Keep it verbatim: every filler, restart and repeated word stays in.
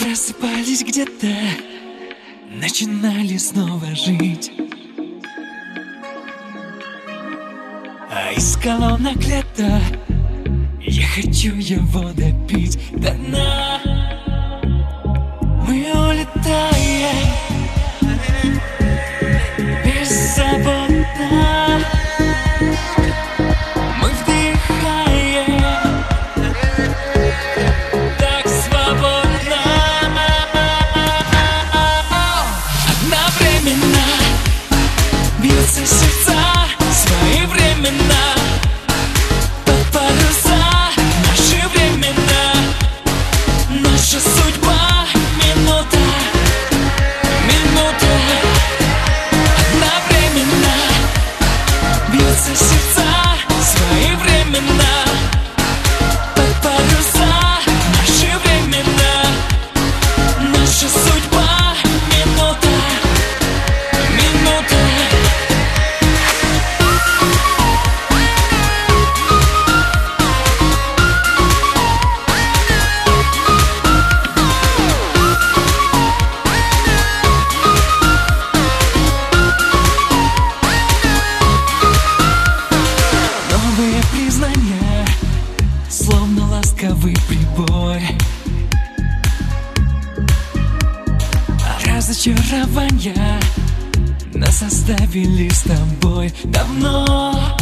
Просыпались где-то, начинали снова жить. А из колонок лета я хочу его допить до дна. Мы улетаем беззаботно, мы вдыхаем так свободно. Одновременно бьются сердца своевременно под паруса. Наши времена, наша судьба, минута, минута. Одновременно бьются сердца своевременно под паруса. Наши времена, наша судьба, минута, минута. Новые признания, словно ласковый прибой. Разочарования нас оставили с тобой давно.